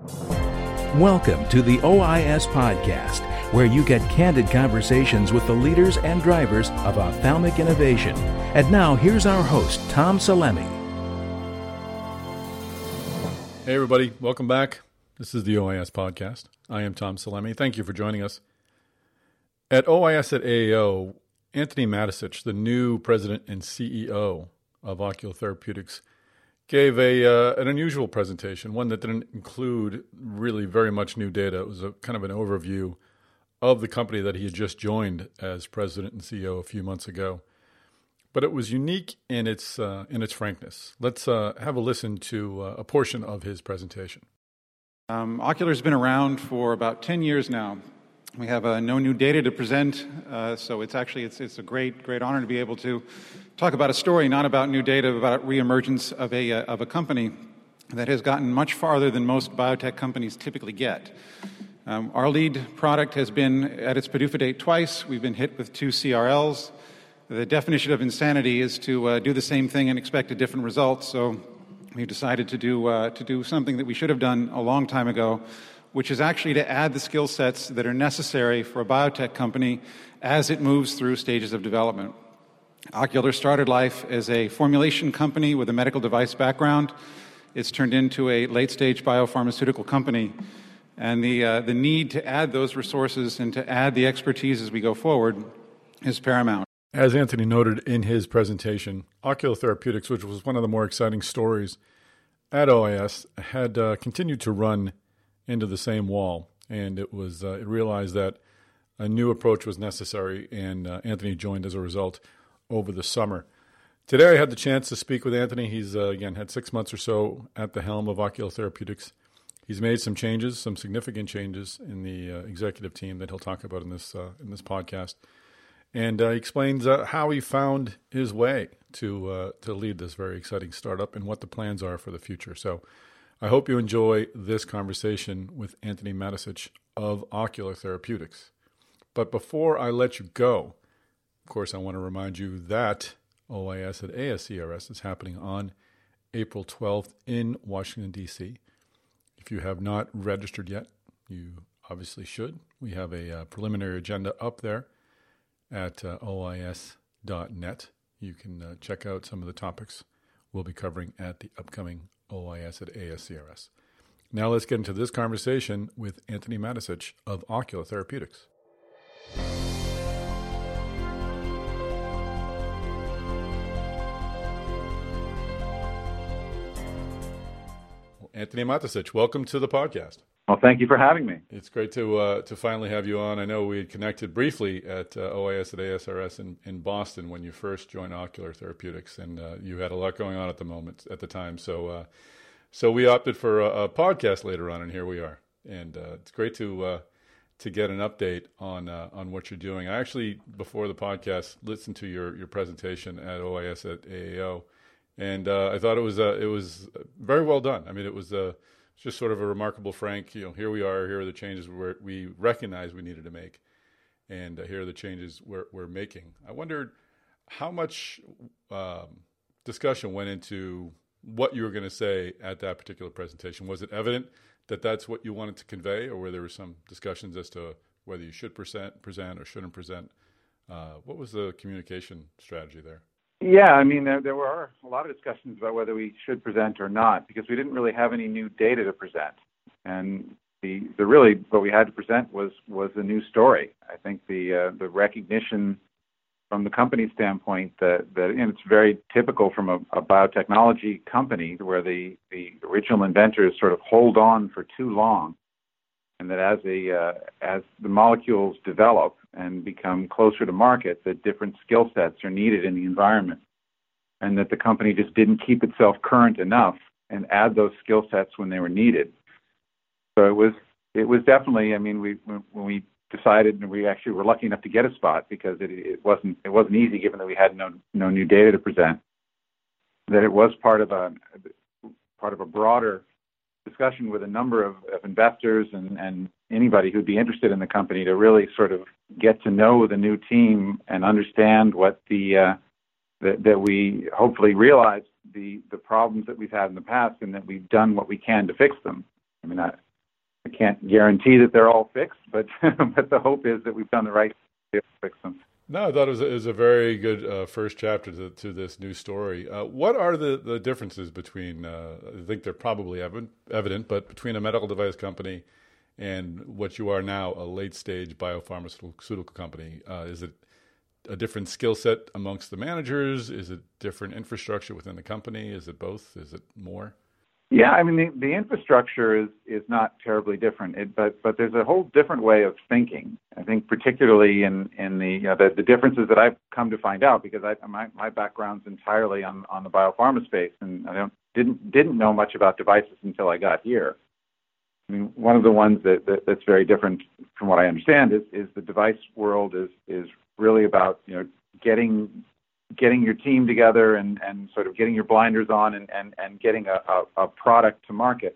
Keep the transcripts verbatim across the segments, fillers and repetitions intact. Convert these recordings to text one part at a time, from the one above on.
Welcome to the O I S Podcast, where you get candid conversations with the leaders and drivers of ophthalmic innovation. And now, here's our host, Tom Salemi. Hey, everybody. Welcome back. This is the O I S Podcast. I am Tom Salemi. Thank you for joining us. At O I S at A A O, Anthony Matisich, the new president and C E O of Ocular Therapeutix, gave a uh, an unusual presentation, one that didn't include really very much new data. It was a kind of an overview of the company that he had just joined as president and C E O a few months ago. But it was unique in its uh, in its frankness. Let's uh, have a listen to uh, a portion of his presentation. Um, Ocular's been around for about ten years now. We have uh, no new data to present, uh, so it's actually it's it's a great great honor to be able to talk about a story, not about new data, but about reemergence of a uh, of a company that has gotten much farther than most biotech companies typically get. Um, our lead product has been at its P D U F A date twice. We've been hit with two C R Ls. The definition of insanity is to uh, do the same thing and expect a different result. So we've decided to do uh, to do something that we should have done a long time ago, which is actually to add the skill sets that are necessary for a biotech company as it moves through stages of development. Ocular started life as a formulation company with a medical device background. It's turned into a late-stage biopharmaceutical company. And the, uh, the need to add those resources and to add the expertise as we go forward is paramount. As Anthony noted in his presentation, Ocular Therapeutix, which was one of the more exciting stories at O I S, had uh, continued to run into the same wall, and it was uh, it realized that a new approach was necessary, and uh, Anthony joined as a result over the summer. Today I had the chance to speak with Anthony. He's, uh, again, had six months or so at the helm of Ocular Therapeutix. He's made some changes, some significant changes in the uh, executive team that he'll talk about in this uh, in this podcast. And uh, he explains uh, how he found his way to uh, to lead this very exciting startup and what the plans are for the future. So I hope you enjoy this conversation with Anthony Matisich of Ocular Therapeutix. But before I let you go, of course, I want to remind you that O I S at A S C R S is happening on April twelfth in Washington, D C. If you have not registered yet, you obviously should. We have a uh, preliminary agenda up there at uh, O I S dot net. You can uh, check out some of the topics we'll be covering at the upcoming O I S at A S C R S. Now let's get into this conversation with Anthony Matisich of Ocular Therapeutix. Anthony Matisich, welcome to the podcast. Well, thank you for having me. It's great to uh, to finally have you on. I know we had connected briefly at uh, O I S at A S R S in, in Boston when you first joined Ocular Therapeutix, and uh, you had a lot going on at the moment, at the time. So uh, so we opted for a, a podcast later on, and here we are. And uh, it's great to uh, to get an update on uh, on what you're doing. I actually, before the podcast, listened to your, your presentation at O I S at A A O, and uh, I thought it was uh, it was very well done. I mean, it was uh, just sort of a remarkable, frank, you know, here we are, here are the changes we're, we recognize we needed to make, and uh, here are the changes we're, we're making. I wondered how much um, discussion went into what you were going to say at that particular presentation. Was it evident that that's what you wanted to convey, or were there some discussions as to whether you should present, present or shouldn't present? Uh, what was the communication strategy there? Yeah, I mean, there, there were a lot of discussions about whether we should present or not, because we didn't really have any new data to present. And the, the really, what we had to present was, was a new story. I think the uh, the recognition from the company standpoint that, that and it's very typical from a, a biotechnology company where the, the original inventors sort of hold on for too long, and that as a uh, as the molecules develop and become closer to market, that different skill sets are needed in the environment, and that the company just didn't keep itself current enough and add those skill sets when they were needed. So it was it was definitely, I mean, we when we decided, and we actually were lucky enough to get a spot because it, it wasn't it wasn't easy given that we had no no new data to present, that it was part of a part of a broader discussion with a number of, of investors and, and anybody who'd be interested in the company to really sort of get to know the new team and understand what the uh, that, that we hopefully realize the the problems that we've had in the past and that we've done what we can to fix them. I mean, I, can't guarantee that they're all fixed, but but the hope is that we've done the right thing to fix them. No, I thought it was a, it was a very good uh, first chapter to, to this new story. Uh, what are the, the differences between, uh, I think they're probably evident, evident, but between a medical device company and what you are now, a late-stage biopharmaceutical company? Uh, is it a different skill set amongst the managers? Is it different infrastructure within the company? Is it both? Is it more? Yeah, I mean, the, the infrastructure is, is not terribly different, it, but but there's a whole different way of thinking. I think particularly in, in the, you know, the the differences that I've come to find out, because I, my my background's entirely on, on the biopharma space, and I don't didn't didn't know much about devices until I got here. I mean, one of the ones that, that that's very different from what I understand is is the device world is is really about, you know, getting getting your team together and, and sort of getting your blinders on and, and, and getting a, a, a product to market,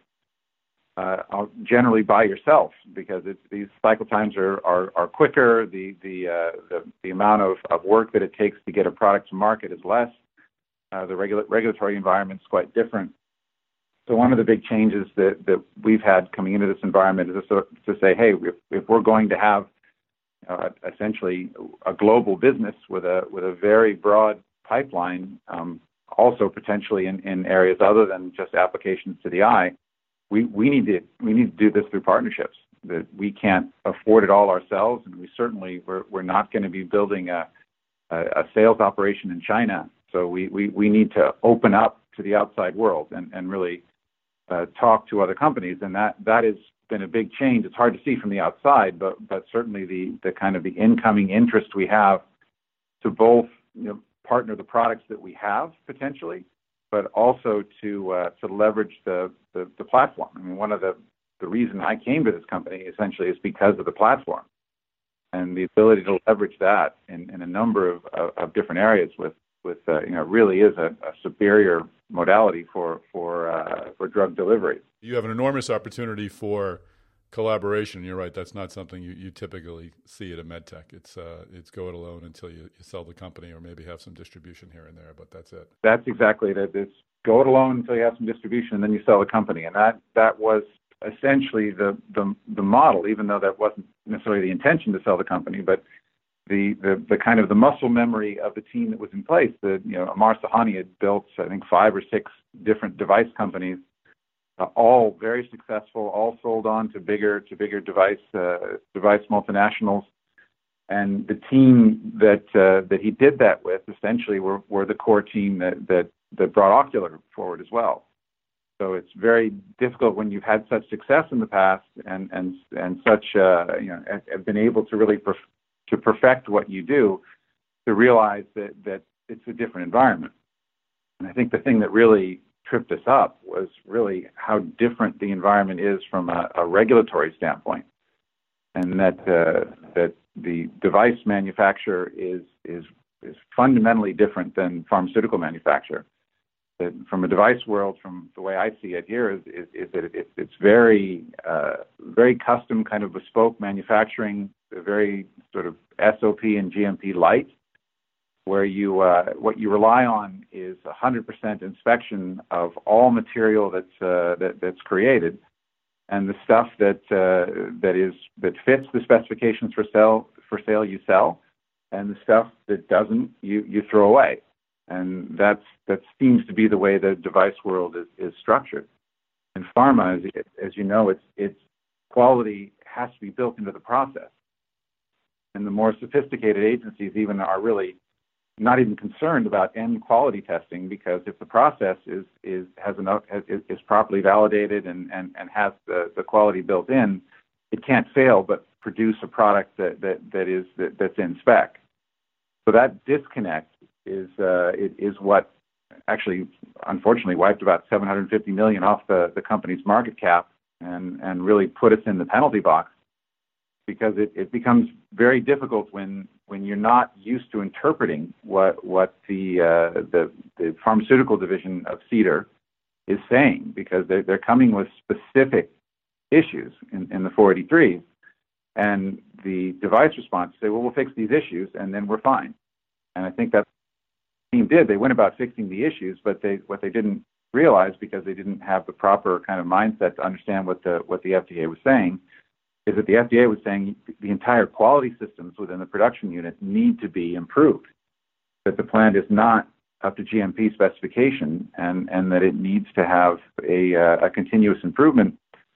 uh, generally by yourself, because it's, these cycle times are, are, are quicker. The, the, uh, the, the amount of, of work that it takes to get a product to market is less. Uh, the regula- regulatory environment is quite different. So one of the big changes that, that we've had coming into this environment is to, to say, hey, if, if we're going to have Uh, essentially a global business with a with a very broad pipeline, um, also potentially in, in areas other than just applications to the eye, we, we need to we need to do this through partnerships. That we can't afford it all ourselves, and we certainly we're we're not going to be building a, a a sales operation in China. So we, we, we need to open up to the outside world and and really uh, talk to other companies, and that that is been a big change. It's hard to see from the outside, but but certainly the the kind of the incoming interest we have to both, you know, partner the products that we have potentially, but also to uh, to leverage the, the the platform. I mean, one of the the reason I came to this company essentially is because of the platform and the ability to leverage that in, in a number of, of, of different areas with with uh, you know, really is a, a superior modality for for uh, for drug delivery. You have an enormous opportunity for collaboration. You're right. That's not something you, you typically see at a med tech. It's uh, it's go it alone until you, you sell the company or maybe have some distribution here and there, but that's it. That's exactly it. It's go it alone until you have some distribution, and then you sell the company. And that that was essentially the the, the model, even though that wasn't necessarily the intention to sell the company, but the, the, the kind of the muscle memory of the team that was in place. That, you know, Amar Sahani had built, I think, five or six different device companies, uh, all very successful, all sold on to bigger to bigger device uh, device multinationals. And the team that uh, that he did that with essentially were, were the core team that, that that brought Ocular forward as well. So it's very difficult when you've had such success in the past and and and such uh, you know have been able to really perf- to perfect what you do, to realize that that it's a different environment. And I think the thing that really tripped us up was really how different the environment is from a, a regulatory standpoint, and that uh, that the device manufacturer is is is fundamentally different than pharmaceutical manufacture. That from a device world, from the way I see it here, is, is, is that it, it's very uh, very custom, kind of bespoke manufacturing, very sort of S O P and G M P light, where you uh, what you rely on is one hundred percent inspection of all material that's uh, that, that's created, and the stuff that uh, that is that fits the specifications for sale for sale you sell, and the stuff that doesn't you you throw away. And that's that seems to be the way the device world is, is structured. In pharma, as, as you know, it's it's quality has to be built into the process. And the more sophisticated agencies even are really not even concerned about end quality testing, because if the process is is has enough is, is properly validated and, and, and has the, the quality built in, it can't fail but produce a product that that, that is that, that's in spec. So that disconnect is uh, it is what actually, unfortunately, wiped about seven hundred fifty million dollars off the, the company's market cap and, and really put us in the penalty box, because it, it becomes very difficult when when you're not used to interpreting what what the uh, the, the pharmaceutical division of CDER is saying, because they're, they're coming with specific issues in, in the four eighty-threes, and the device response say, well, we'll fix these issues and then we're fine. And I think that's team did. They went about fixing the issues, but they what they didn't realized, because they didn't have the proper kind of mindset to understand what the what the F D A was saying, is that the F D A was saying the entire quality systems within the production unit need to be improved, that the plant is not up to G M P specification, and, and that it needs to have a, uh, a continuous improvement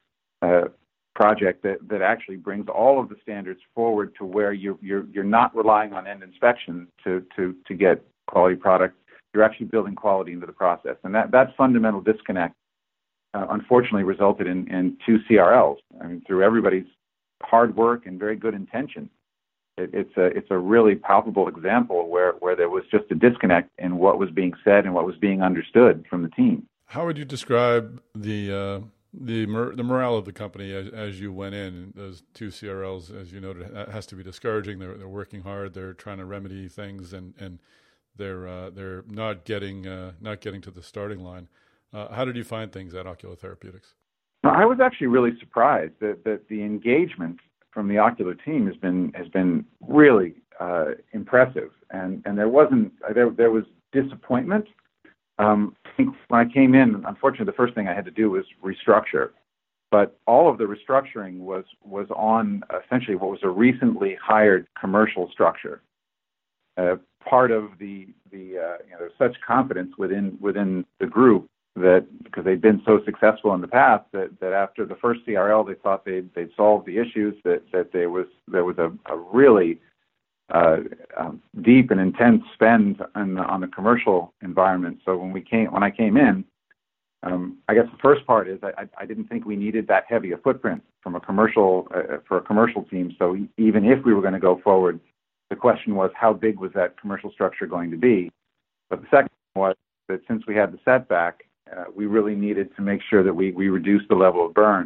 uh, project that, that actually brings all of the standards forward to where you're, you're, you're not relying on end inspection to, to, to get quality product. You're actually building quality into the process. And that, that fundamental disconnect, uh, unfortunately, resulted in, in two C R Ls. I mean, through everybody's hard work and very good intention, it, it's a it's a really palpable example where, where there was just a disconnect in what was being said and what was being understood from the team. How would you describe the uh, the mor- the morale of the company as, as you went in? Those two C R Ls, as you noted, has to be discouraging. They're they're working hard. They're trying to remedy things, and and they're uh, they're not getting uh, not getting to the starting line. Uh, how did you find things at Ocular Therapeutix? I was actually really surprised that, that the engagement from the Ocular team has been has been really uh, impressive, and and there wasn't there there was disappointment. Um, I think when I came in, unfortunately, the first thing I had to do was restructure, but all of the restructuring was was on essentially what was a recently hired commercial structure. Uh, part of the the uh, you know, there's such confidence within within the group that because they'd been so successful in the past that, that after the first C R L they thought they'd they'd solved the issues, that that there was there was a, a really uh, um, deep and intense spend on the, on the commercial environment. So when we came when I came in, um, I guess the first part is I, I didn't think we needed that heavy a footprint from a commercial uh, for a commercial team. So even if we were going to go forward, the question was how big was that commercial structure going to be? But the second was that since we had the setback, Uh, we really needed to make sure that we, we reduced the level of burn.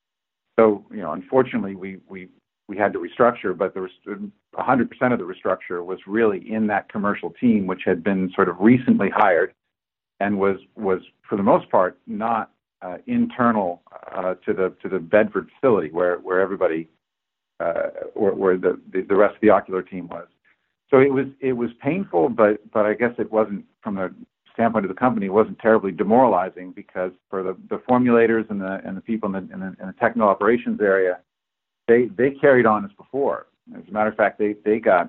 So, you know, unfortunately, we, we, we had to restructure, but there was one hundred percent of the restructure was really in that commercial team, which had been sort of recently hired and was, was for the most part, not uh, internal uh, to the to the Bedford facility where, where everybody, uh, where, where the, the, the rest of the Ocular team was. So it was it was painful, but but I guess it wasn't from the standpoint of the company, it wasn't terribly demoralizing, because for the, the formulators and the and the people in the, in the in the technical operations area, they they carried on as before. As a matter of fact, they they got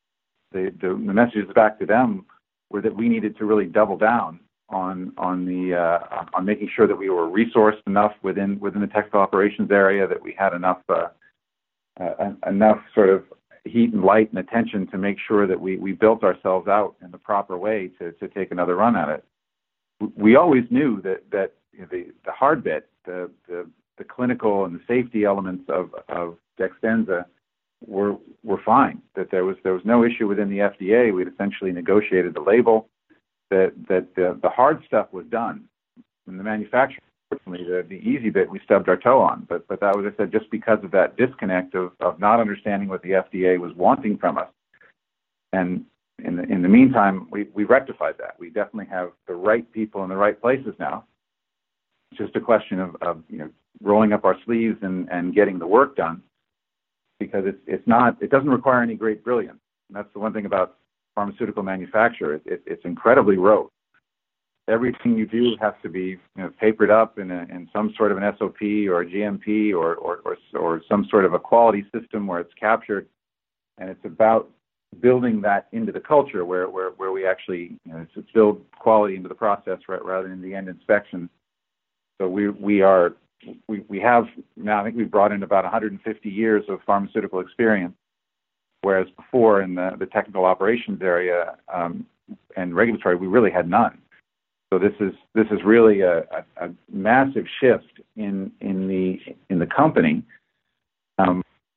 the the, the messages back to them were that we needed to really double down on on the uh, on making sure that we were resourced enough within within the technical operations area, that we had enough uh, uh, enough sort of heat and light and attention to make sure that we, we built ourselves out in the proper way to, to take another run at it. We always knew that, that you know, the, the hard bit, the, the, the clinical and the safety elements of, of Dextenza were were fine, that there was there was no issue within the F D A. We'd essentially negotiated the label, that, that the, the hard stuff was done. And the manufacturing, unfortunately, the, the easy bit we stubbed our toe on. But but that was, I said, just because of that disconnect of, of not understanding what the F D A was wanting from us. And in the in the meantime, we, we rectified that. We definitely have the right people in the right places now. It's just a question of, of you know rolling up our sleeves and, and getting the work done, because it's it's not it doesn't require any great brilliance. And that's the one thing about pharmaceutical manufacture. It, it, it's incredibly rote. Everything you do has to be you know, papered up in, a, in some sort of an S O P or a G M P or, or, or, or some sort of a quality system where it's captured. And it's about building that into the culture where, where, where we actually you know, it's build quality into the process rather than the end inspection. So we, we are, we, we have now, I think we've brought in about one hundred fifty years of pharmaceutical experience, whereas before in the, the technical operations area um, and regulatory, we really had none. So this is this is really a, a, a massive shift in in the in the company, um,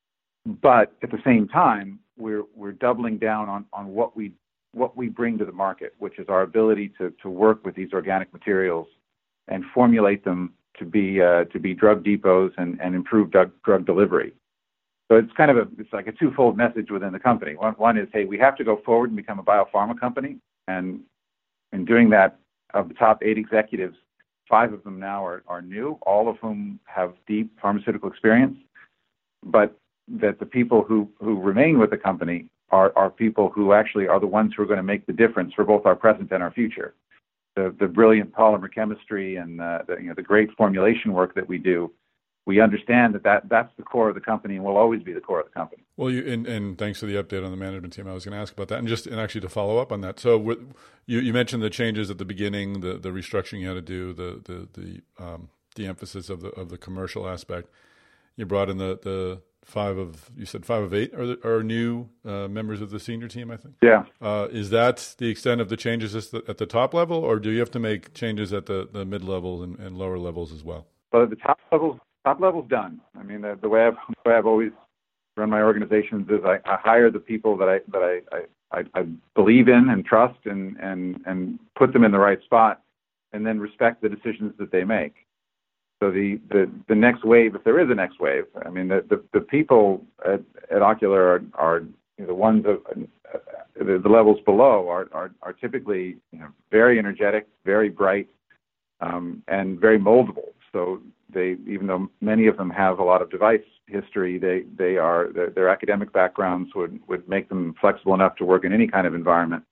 but at the same time we're we're doubling down on, on what we what we bring to the market, which is our ability to, to work with these organic materials and formulate them to be uh, to be drug depots and, and improve drug, drug delivery. So it's kind of a it's like a twofold message within the company. One one is, hey, we have to go forward and become a biopharma company, and in doing that, of the top eight executives, five of them now are, are new, all of whom have deep pharmaceutical experience, but that the people who, who remain with the company are, are people who actually are the ones who are going to make the difference for both our present and our future. the, the brilliant polymer chemistry and uh, the, you know, the great formulation work that we do, we understand that, that that's the core of the company and will always be the core of the company. Well, you and, and thanks for the update on the management team. I was going to ask about that, and just and actually to follow up on that. So, with, you you mentioned the changes at the beginning, the, the restructuring you had to do, the the the um, the emphasis of the of the commercial aspect. You brought in the, the five of you said five of eight are the, are new uh, members of the senior team, I think. Yeah. Uh, is that the extent of the changes at the top level, or do you have to make changes at the, the mid levels and, and lower levels as well? But at the top levels. Top level's done. I mean, the, the way I've the way I've always run my organizations is I, I hire the people that I that I, I, I believe in and trust and, and and put them in the right spot, and then respect the decisions that they make. So the, the, the next wave, if there is a next wave, I mean, the the, the people at, at Ocular are, are you know, the ones of uh, the, the levels below are, are are typically you know very energetic, very bright, um, and very moldable. So they, even though many of them have a lot of device history, they, they are their, their academic backgrounds would, would make them flexible enough to work in any kind of environment.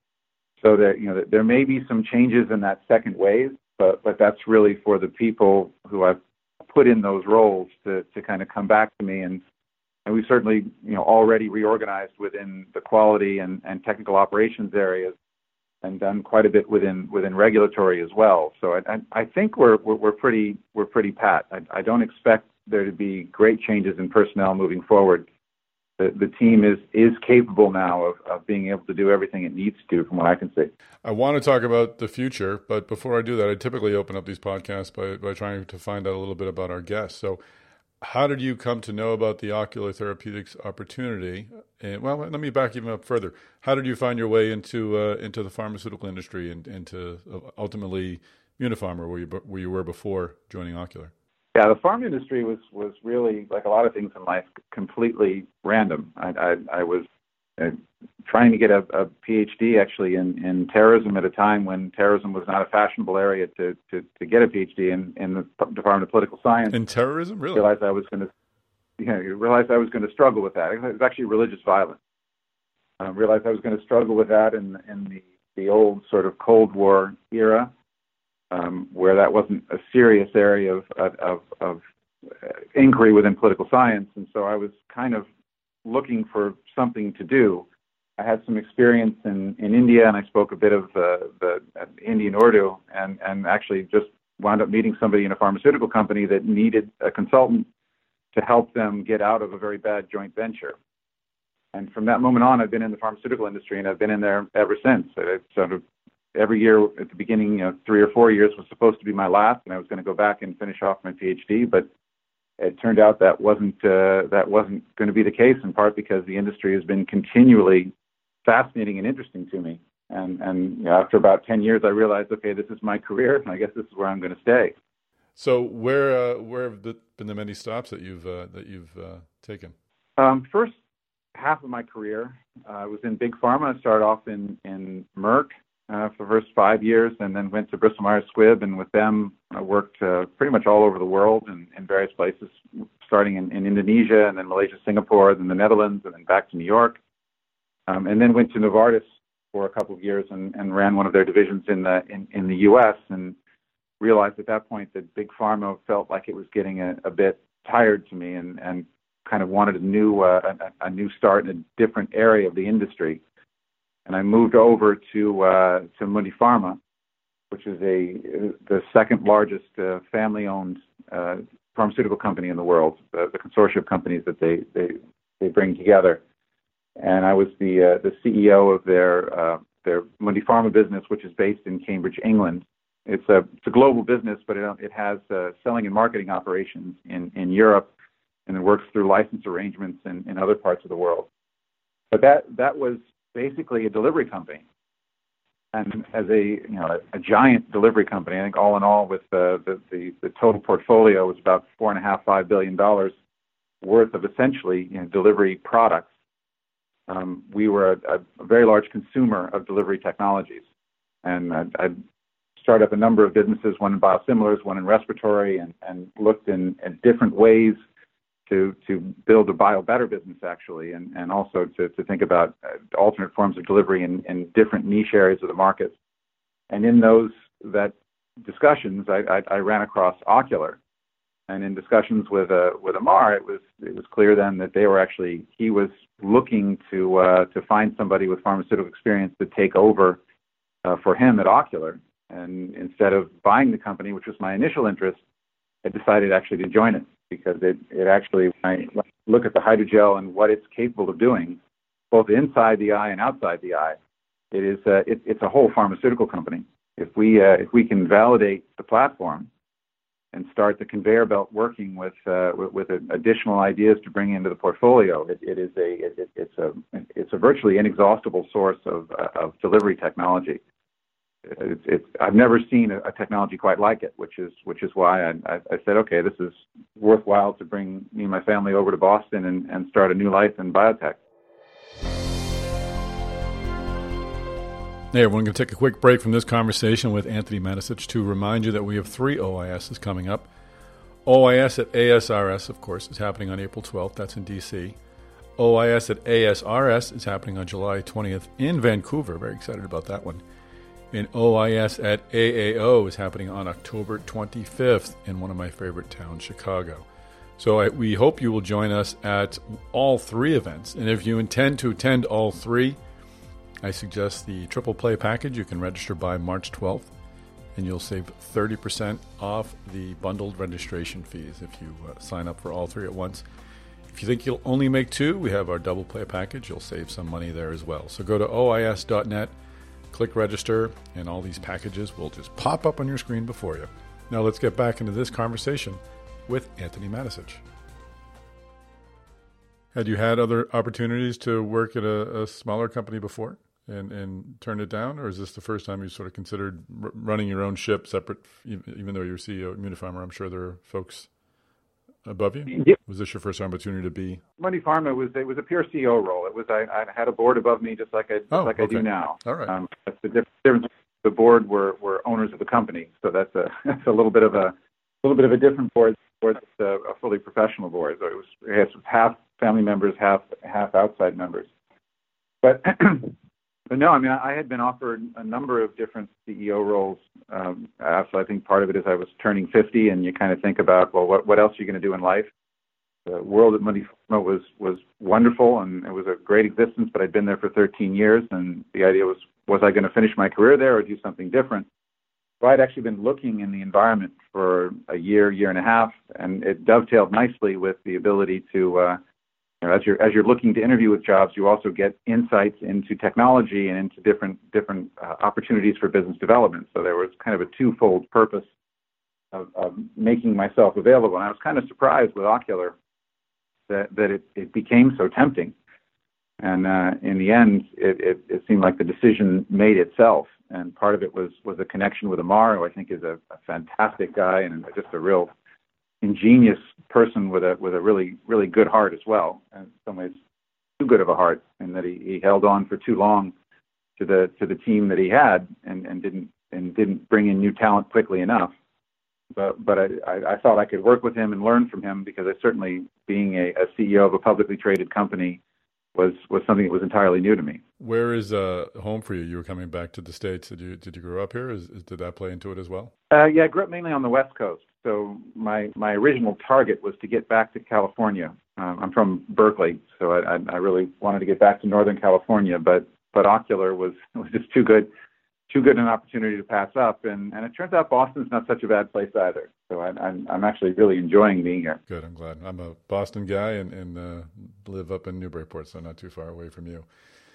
So that you know there may be some changes in that second wave, but but that's really for the people who I've put in those roles to, to kind of come back to me, and and we've certainly you know already reorganized within the quality and, and technical operations areas, and done quite a bit within within regulatory as well. So I, I think we're, we're we're pretty we're pretty pat. I, I don't expect there to be great changes in personnel moving forward. The the team is is capable now of, of being able to do everything it needs to, from what I can see. I want to talk about the future, but before I do that, I typically open up these podcasts by by trying to find out a little bit about our guests. So, how did you come to know about the Ocular Therapeutix opportunity? And well, let me back even up further. How did you find your way into uh, into the pharmaceutical industry and into uh, ultimately Munipharma, where you where you were before joining Ocular? Yeah, the pharma industry was was really, like a lot of things in life, completely random. I I, I was uh, trying to get a, a PhD actually in, in terrorism at a time when terrorism was not a fashionable area to, to, to get a PhD in, in the Department of Political Science. In terrorism, really? Realized I was going to, you know, realized I was going to struggle with that. It was actually religious violence. I um, realized I was going to struggle with that in in the, the old sort of Cold War era, um, where that wasn't a serious area of of, of inquiry within political science, and so I was kind of looking for something to do. I had some experience in, in India, and I spoke a bit of uh, the uh, Indian Urdu, and, and actually just wound up meeting somebody in a pharmaceutical company that needed a consultant to help them get out of a very bad joint venture. And from that moment on, I've been in the pharmaceutical industry, and I've been in there ever since. It's sort of every year at the beginning, you know, three or four years was supposed to be my last, and I was going to go back and finish off my PhD, but it turned out that wasn't uh, that wasn't going to be the case, in part because the industry has been continually fascinating and interesting to me. And and you know, after about ten years, I realized, okay, this is my career, and I guess this is where I'm going to stay. So where uh, where have the, been the many stops that you've uh, that you've uh, taken? Um, first half of my career, uh, I was in big pharma. I started off in in Merck uh, for the first five years, and then went to Bristol Myers Squibb, and with them, I worked uh, pretty much all over the world and in various places, starting in, in Indonesia, and then Malaysia, Singapore, then the Netherlands, and then back to New York, um, and then went to Novartis for a couple of years and, and ran one of their divisions in the in, in the U S and realized at that point that big pharma felt like it was getting a, a bit tired to me, and, and kind of wanted a new uh, a, a new start in a different area of the industry. And I moved over to uh, to Munipharma, which is a the second largest uh, family-owned uh, pharmaceutical company in the world, the, the consortium of companies that they, they, they bring together. And I was the uh, the C E O of their uh, their Munipharma business, which is based in Cambridge, England. It's a it's a global business, but it it has uh, selling and marketing operations in, in Europe, and it works through license arrangements in, in other parts of the world. But that that was basically a delivery company. And as a you know a, a giant delivery company, I think all in all, with uh, the, the the total portfolio was about four and a half five billion dollars worth of essentially you know, delivery products. Um, we were a, a very large consumer of delivery technologies, and I, I started up a number of businesses, one in biosimilars, one in respiratory, and, and looked in at different ways to to build a bio-better business, actually, and, and also to, to think about uh, alternate forms of delivery in, in different niche areas of the market. and in those that discussions, I, I, I ran across Ocular. And in discussions with uh, with Amar, it was it was clear then that they were actually he was looking to uh, to find somebody with pharmaceutical experience to take over uh, for him at Ocular. And instead of buying the company, which was my initial interest, I decided actually to join it because it it actually when I look at the hydrogel and what it's capable of doing, both inside the eye and outside the eye, it is uh, it, it's a whole pharmaceutical company. If we uh, if we can validate the platform and start the conveyor belt working with uh, with, with additional ideas to bring into the portfolio, it, it is a it, it's a it's a virtually inexhaustible source of uh, of delivery technology. It's, it's I've never seen a, a technology quite like it, which is which is why I, I, I said, okay, this is worthwhile to bring me and my family over to Boston and, and start a new life in biotech. Hey, everyone, going to take a quick break from this conversation with Anthony Matisich to remind you that we have three O I Ss coming up. O I S at A S R S, of course, is happening on April twelfth. That's in D C. O I S at A S R S is happening on July twentieth in Vancouver. Very excited about that one. And O I S at A A O is happening on October twenty-fifth in one of my favorite towns, Chicago. So I, we hope you will join us at all three events. And if you intend to attend all three, I suggest the Triple Play package. You can register by March twelfth, and you'll save thirty percent off the bundled registration fees if you uh, sign up for all three at once. If you think you'll only make two, we have our Double Play package. You'll save some money there as well. So go to O I S dot net, click register, and all these packages will just pop up on your screen before you. Now let's get back into this conversation with Anthony Matisich. Had you had other opportunities to work at a, a smaller company before and, and turned it down? Or is this the first time you sort of considered r- running your own ship separate, even though you're C E O at Mundipharma? I'm sure there are folks above you. Yep. Was this your first opportunity to be? Mundipharma was it was a pure C E O role. It was I, I had a board above me just like I just oh, like okay. I do now. All right. Um, that's the difference. The board were, were owners of the company, so that's a that's a little bit of a little bit of a different board. board that's a, a fully professional board. So it was it has half family members, half half outside members. But but no, I mean I had been offered a number of different C E O roles. Um, so I think part of it is I was turning fifty, and you kind of think about, well, what what else are you going to do in life? The world at Mundipharma was was wonderful, and it was a great existence. But I'd been there for thirteen years, and the idea was, was I going to finish my career there or do something different? So I'd actually been looking in the environment for a year, year and a half, and it dovetailed nicely with the ability to, uh, you know, as you're as you're looking to interview with jobs, you also get insights into technology and into different different uh, opportunities for business development. So there was kind of a twofold purpose of, of making myself available. And I was kind of surprised with Ocular that that it, it became so tempting. And uh, in the end, it, it, it seemed like the decision made itself. And part of it was, was a connection with Amar, who I think is a, a fantastic guy and just a real ingenious person with a with a really really good heart as well. And in some ways, too good of a heart, in that he, he held on for too long to the to the team that he had, and, and didn't and didn't bring in new talent quickly enough. But but I, I, I thought I could work with him and learn from him, because I certainly, being a, a C E O of a publicly traded company, was was something that was entirely new to me. Where is uh, home for you? You were coming back to the States. Did you did you grow up here? Is, is, did that play into it as well? Uh, yeah, I grew up mainly on the West Coast. So my my original target was to get back to California. Um, I'm from Berkeley, so I, I, I really wanted to get back to Northern California. But but Ocular was was just too good, too good an opportunity to pass up. And, and it turns out Boston's not such a bad place either. So I, I'm I'm actually really enjoying being here. Good. I'm glad. I'm a Boston guy and, and uh, live up in Newburyport, so not too far away from you.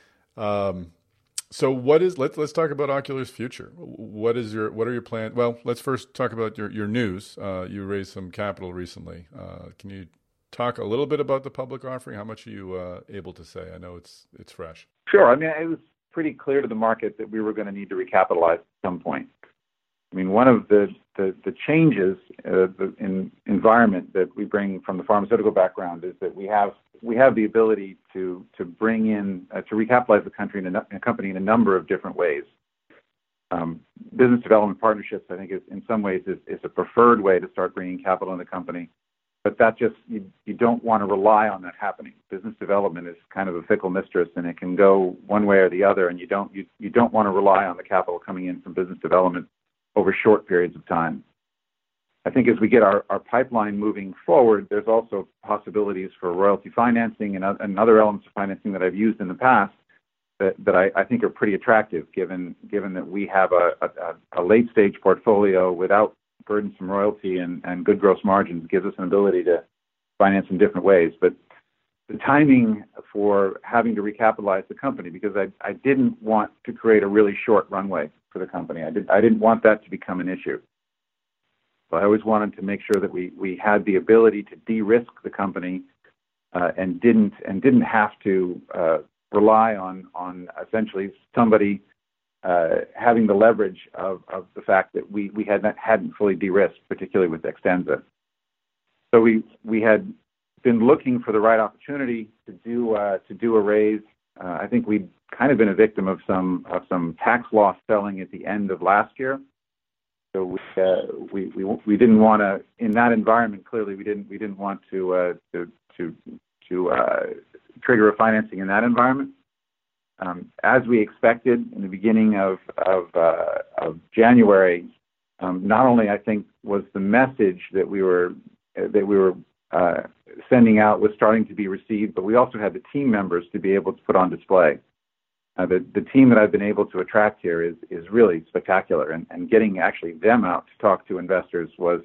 Um, so what is let's let's talk about Ocular's future. What is your what are your plans? Well, let's first talk about your your news. Uh, you raised some capital recently. Uh, can you talk a little bit about the public offering? How much are you uh, able to say? I know it's it's fresh. Sure. I mean, it was pretty clear to the market that we were going to need to recapitalize at some point. I mean, one of the, the, the changes uh, the, in environment that we bring from the pharmaceutical background is that we have we have the ability to to bring in uh, to recapitalize the country in a, in a company in a number of different ways. Um, business development partnerships, I think, is in some ways is, is a preferred way to start bringing capital in the company. but that just, you, you don't want to rely on that happening. Business development is kind of a fickle mistress, and it can go one way or the other, and you don't you, you don't want to rely on the capital coming in from business development over short periods of time. I think as we get our, our pipeline moving forward, there's also possibilities for royalty financing and, and other elements of financing that I've used in the past that, that I, I think are pretty attractive, given given that we have a, a, a late-stage portfolio without burdensome royalty and, and good gross margins. Gives us an ability to finance in different ways. But the timing for having to recapitalize the company, because I, I didn't want to create a really short runway for the company. I, did, I didn't want that to become an issue. So I always wanted to make sure that we, we had the ability to de-risk the company uh, and didn't and didn't have to uh, rely on on essentially somebody uh, having the leverage of, of the fact that we, we had not, hadn't fully de-risked, particularly with Dextenza. So we we had been looking for the right opportunity to do uh, to do a raise. Uh, I think we'd kind of been a victim of some of some tax loss selling at the end of last year. So we, uh, we we we didn't want to, in that environment. Clearly, we didn't we didn't want to uh, to to to uh, trigger a financing in that environment. Um, as we expected in the beginning of of, uh, of January, um, not only I think was the message that we were that we were uh, sending out was starting to be received, but we also had the team members to be able to put on display. Uh, the, the team that I've been able to attract here is, is really spectacular, and, and getting actually them out to talk to investors was,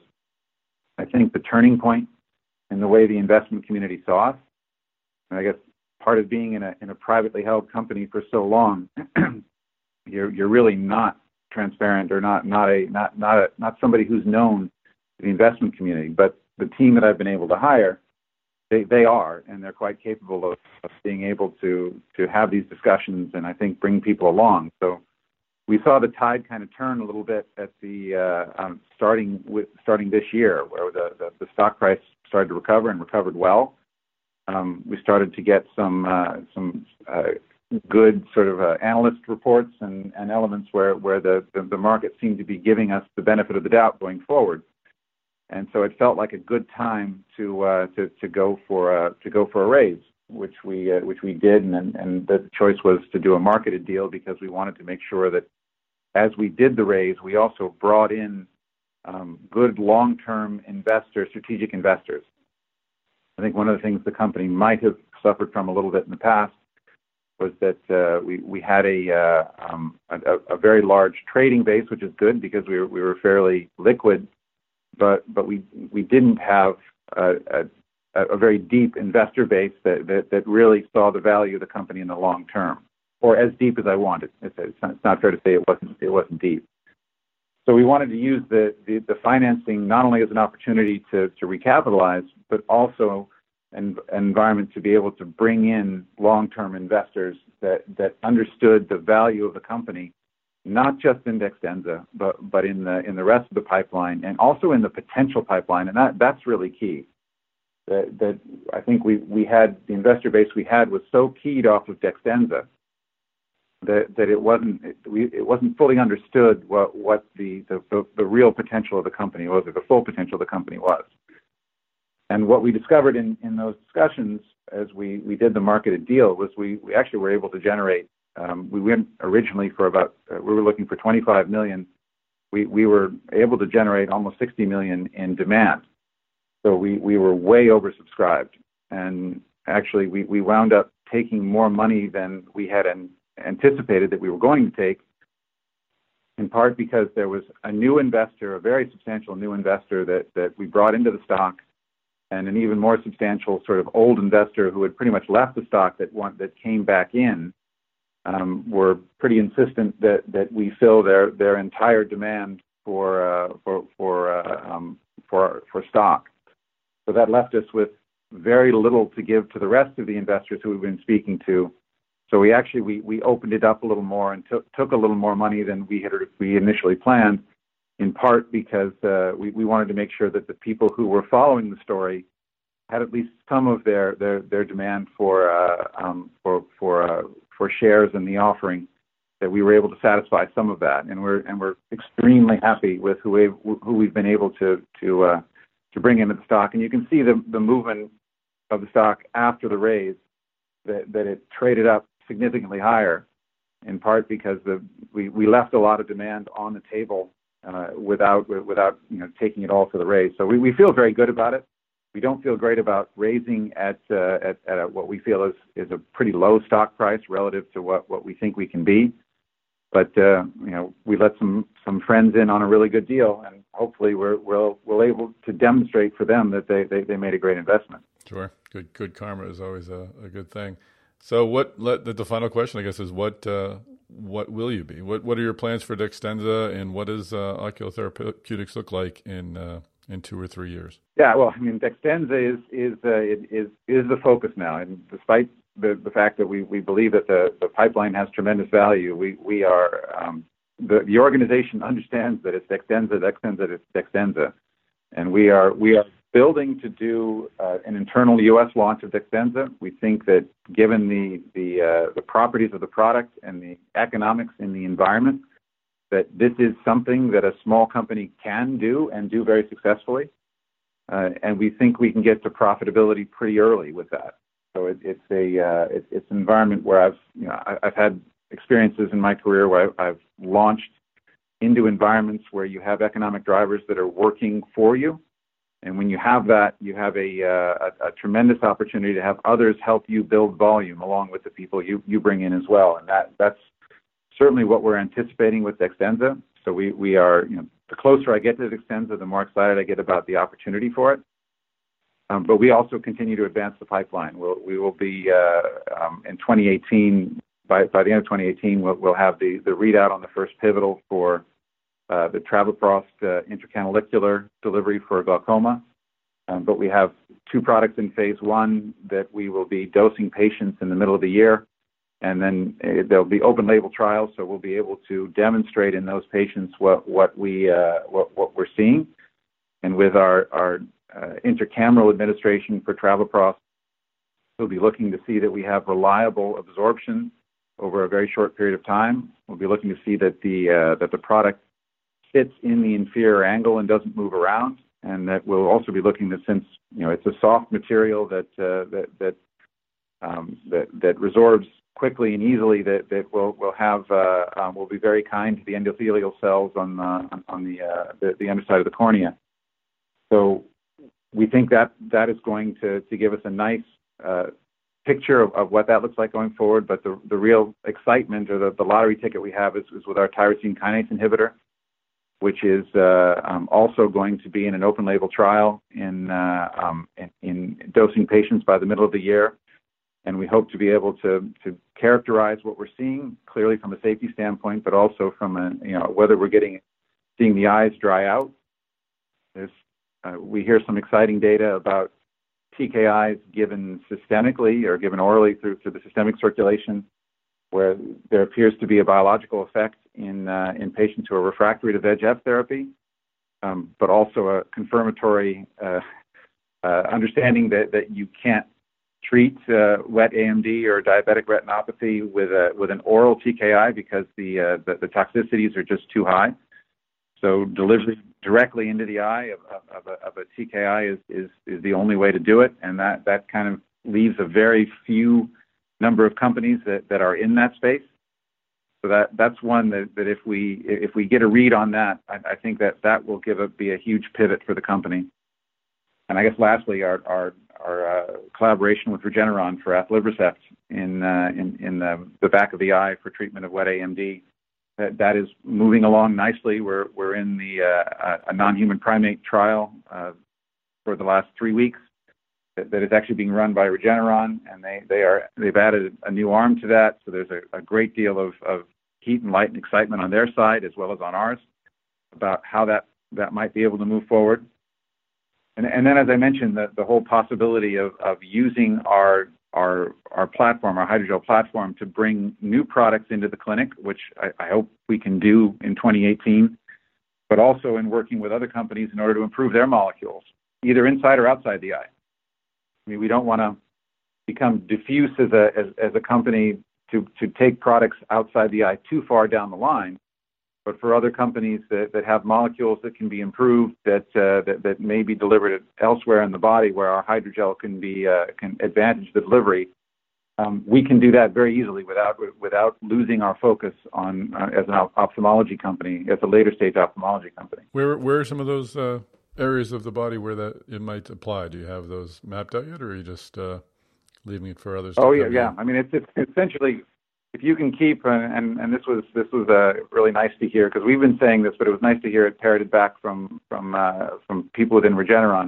I think, the turning point in the way the investment community saw us. And I guess part of being in a in a privately held company for so long, you're you're really not transparent or not not a not not a, not somebody who's known to the investment community. But the team that I've been able to hire, They they are, and they're quite capable of, of being able to to have these discussions and I think bring people along. So we saw the tide kind of turn a little bit at the uh, um, starting with starting this year, where the, the, the stock price started to recover and recovered well. Um, we started to get some uh, some uh, good sort of uh, analyst reports and, and elements where where the, the the market seemed to be giving us the benefit of the doubt going forward. And so it felt like a good time to uh, to to go for a to go for a raise, which we uh, which we did, and and the choice was to do a marketed deal because we wanted to make sure that as we did the raise, we also brought in um, good long-term investor, strategic investors. I think one of the things the company might have suffered from a little bit in the past was that uh, we we had a, uh, um, a a very large trading base, which is good because we were we were fairly liquid. But but we we didn't have a, a, a very deep investor base that, that, that really saw the value of the company in the long term, or as deep as I wanted. It's, it's, not, it's not fair to say it wasn't it wasn't deep. So we wanted to use the, the, the financing not only as an opportunity to, to recapitalize, but also an, an environment to be able to bring in long-term investors that, that understood the value of the company, not just in Dextenza, but but in the in the rest of the pipeline, and also in the potential pipeline, and that that's really key. That that I think we we had the investor base we had was so keyed off of Dextenza that that it wasn't it, we, it wasn't fully understood what what the, the the the real potential of the company was, or the full potential of the company was. And what we discovered in in those discussions as we we did the marketed deal was we we actually were able to generate. Um, we went originally for about, uh, we were looking for twenty-five million. We we were able to generate almost sixty million in demand. So we, we were way oversubscribed. And actually we, we wound up taking more money than we had an, anticipated that we were going to take, in part because there was a new investor, a very substantial new investor that, that we brought into the stock, and an even more substantial sort of old investor who had pretty much left the stock that want, that came back in. Um, were pretty insistent that, that we fill their, their entire demand for uh, for for uh, um, for for stock. So that left us with very little to give to the rest of the investors who we've been speaking to. So we actually we, we opened it up a little more and took took a little more money than we had we initially planned, in part because uh, we we wanted to make sure that the people who were following the story had at least some of their their, their demand for uh, um, for for uh, for shares in the offering, that we were able to satisfy some of that, and we're and we're extremely happy with who we who we've been able to to uh, to bring into the stock. And you can see the, the movement of the stock after the raise, that, that it traded up significantly higher, in part because the we, we left a lot of demand on the table uh, without without you know taking it all to the raise. So we, we feel very good about it. We don't feel great about raising at uh, at, at a, what we feel is, is a pretty low stock price relative to what, what we think we can be. But uh, you know, we let some, some friends in on a really good deal, and hopefully we're we'll we'll able to demonstrate for them that they, they, they made a great investment. Sure, good good karma is always a, a good thing. So what? Let, the, the final question, I guess, is what uh, what will you be? What what are your plans for DEXTENZA, and what does uh, Ocular Therapeutix look like in uh, in two or three years? Yeah, well, I mean, DEXTENZA is is uh, is is the focus now, and despite the, the fact that we, we believe that the, the pipeline has tremendous value, we we are um, the the organization understands that it's DEXTENZA, DEXTENZA, it's DEXTENZA, and we are we are building to do uh, an internal U S launch of DEXTENZA. We think that given the the uh, the properties of the product and the economics in the environment, that this is something that a small company can do and do very successfully, uh, and we think we can get to profitability pretty early with that. So it, it's a uh, it, it's an environment where I've you know I, I've had experiences in my career where I, I've launched into environments where you have economic drivers that are working for you, and when you have that, you have a uh, a, a tremendous opportunity to have others help you build volume along with the people you, you bring in as well, and that that's certainly what we're anticipating with DEXTENZA. So we we are you know the closer I get to DEXTENZA, the more excited I get about the opportunity for it. Um, but we also continue to advance the pipeline. We'll, we will be uh, um, in twenty eighteen. By by the end of twenty eighteen, we'll, we'll have the, the readout on the first pivotal for uh, the travoprost uh, intracanalicular delivery for glaucoma. Um, but we have two products in phase one that we will be dosing patients in the middle of the year, and then uh, there'll be open label trials. So we'll be able to demonstrate in those patients what what we uh, what what we're seeing, and with our our Uh, intracameral administration for travoprost, we'll be looking to see that we have reliable absorption over a very short period of time. We'll be looking to see that the uh, that the product sits in the inferior angle and doesn't move around, and that we'll also be looking that since you know it's a soft material that uh, that that, um, that that resorbs quickly and easily, that that will will have uh, um, will be very kind to the endothelial cells on uh, on, on the, uh, the the underside of the cornea. So we think that that is going to, to give us a nice uh, picture of, of what that looks like going forward. But the, the real excitement or the, the lottery ticket we have is, is with our tyrosine kinase inhibitor, which is uh, um, also going to be in an open label trial in, uh, um, in, in dosing patients by the middle of the year. And we hope to be able to, to characterize what we're seeing clearly from a safety standpoint, but also from a, you know, whether we're getting seeing the eyes dry out. There's Uh, we hear some exciting data about T K Is given systemically or given orally through, through the systemic circulation, where there appears to be a biological effect in uh, in patients who are refractory to V E G F therapy, um, but also a confirmatory uh, uh, understanding that, that you can't treat uh, wet A M D or diabetic retinopathy with a with an oral T K I because the uh, the, the toxicities are just too high. So delivery directly into the eye of, of, of, a, of a T K I is, is, is the only way to do it, and that, that kind of leaves a very few number of companies that, that are in that space. So that, that's one that, that if we if we get a read on that, I, I think that that will give a, be a huge pivot for the company. And I guess lastly, our our, our uh, collaboration with Regeneron for aflibercept in uh, in, in the, the back of the eye for treatment of wet A M D. That, that is moving along nicely. We're we're in the uh, a non-human primate trial uh, for the last three weeks that, that is actually being run by Regeneron, and they, they are they've added a new arm to that. So there's a, a great deal of, of heat and light and excitement on their side as well as on ours about how that, that might be able to move forward. And and then as I mentioned, the, the whole possibility of, of using our our our platform, our hydrogel platform, to bring new products into the clinic, which I, I hope we can do in twenty eighteen, but also in working with other companies in order to improve their molecules, either inside or outside the eye. I mean, we don't want to become diffuse as a as, as a company to, to take products outside the eye too far down the line, but for other companies that, that have molecules that can be improved, that, uh, that that may be delivered elsewhere in the body, where our hydrogel can be uh, can advantage the delivery. Um, we can do that very easily without without losing our focus on uh, as an ophthalmology company, as a later stage ophthalmology company. Where where are some of those uh, areas of the body where that it might apply? Do you have those mapped out yet, or are you just uh, leaving it for others? Oh to yeah, come yeah. in? I mean, it's, it's essentially, if you can keep, and and, and this was this was uh, really nice to hear, because we've been saying this, but it was nice to hear it parroted back from from uh, from people within Regeneron.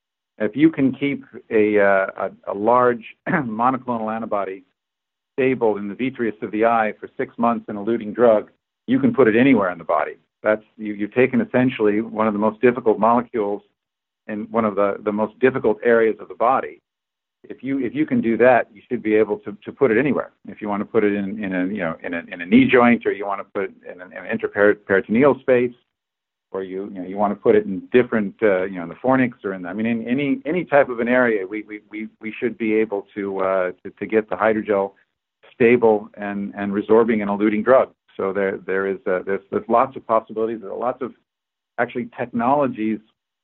If you can keep a, uh, a, a large monoclonal antibody stable in the vitreous of the eye for six months in eluting drug, you can put it anywhere in the body. That's you, you've taken essentially one of the most difficult molecules in one of the, the most difficult areas of the body. If you if you can do that, you should be able to, to put it anywhere. If you want to put it in, in a you know in a, in a knee joint, or you want to put it in an, an interperitoneal space, or you you know you want to put it in different uh, you know in the fornix, or in the, I mean in any any type of an area, we we, we, we should be able to, uh, to to get the hydrogel stable and, and resorbing and eluting drug. So there there is uh, there's there's lots of possibilities. There are lots of actually technologies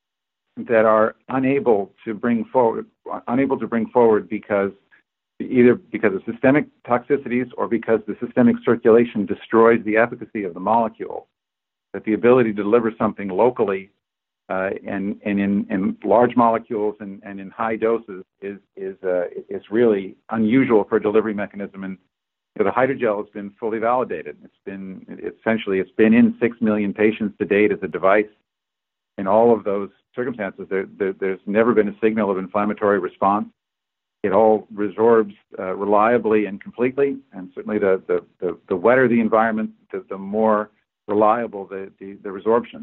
that are unable to bring forward unable to bring forward because either because of systemic toxicities or because the systemic circulation destroys the efficacy of the molecule. That the ability to deliver something locally uh, and, and in, in large molecules and, and in high doses is is uh, is really unusual for a delivery mechanism. And you know, the hydrogel has been fully validated. It's been essentially it's been in six million patients to date as a device. In all of those circumstances, there, there, there's never been a signal of inflammatory response. It all resorbs uh, reliably and completely. And certainly, the the, the, the wetter the environment, the, the more reliable the, the, the resorption.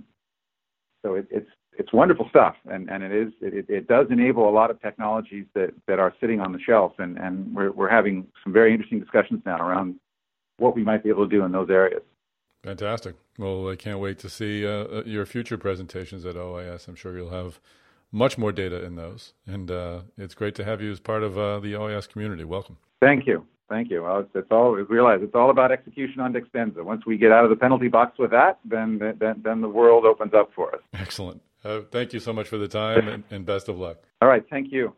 So it, it's it's wonderful stuff, and, and it is it, it does enable a lot of technologies that, that are sitting on the shelf, and, and we're we're having some very interesting discussions now around what we might be able to do in those areas. Fantastic. Well, I can't wait to see uh, your future presentations at O I S. I'm sure you'll have much more data in those, and uh, it's great to have you as part of uh, the O I S community. Welcome. Thank you. Thank you. Well, it's, it's all, we realize it's all about execution on Dextenza. Once we get out of the penalty box with that, then then, then the world opens up for us. Excellent. Uh, thank you so much for the time, and, and best of luck. All right. Thank you.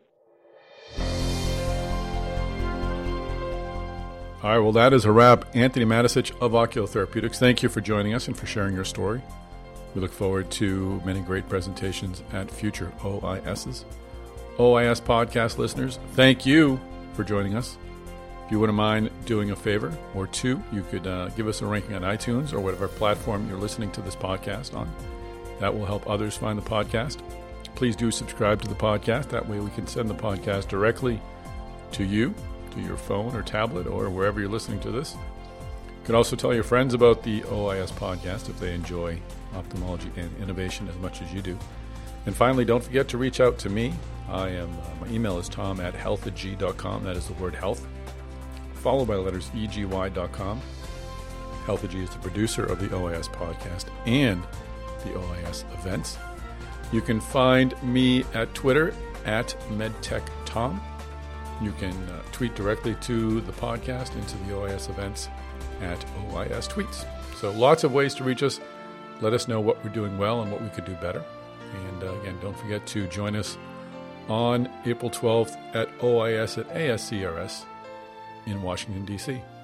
All right. Well, that is a wrap. Anthony Matisich of Ocular Therapeutics, thank you for joining us and for sharing your story. We look forward to many great presentations at future O I S's. O I S podcast listeners, thank you for joining us. If you wouldn't mind doing a favor or two, you could uh, give us a ranking on iTunes or whatever platform you're listening to this podcast on. That will help others find the podcast. Please do subscribe to the podcast. That way we can send the podcast directly to you, to your phone or tablet or wherever you're listening to this. You can also tell your friends about the O I S podcast if they enjoy ophthalmology and innovation as much as you do. And finally, don't forget to reach out to me. I am, uh, my email is tom at healthag dot com. That is the word health, followed by the letters E G Y dot com. Healthag is the producer of the O I S podcast and the O I S events. You can find me at Twitter at MedTechTom. You can uh, tweet directly to the podcast and to the O I S events at O I S Tweets. So lots of ways to reach us. Let us know what we're doing well and what we could do better. And uh, again, don't forget to join us on April twelfth at O I S at A S C R S in Washington, D C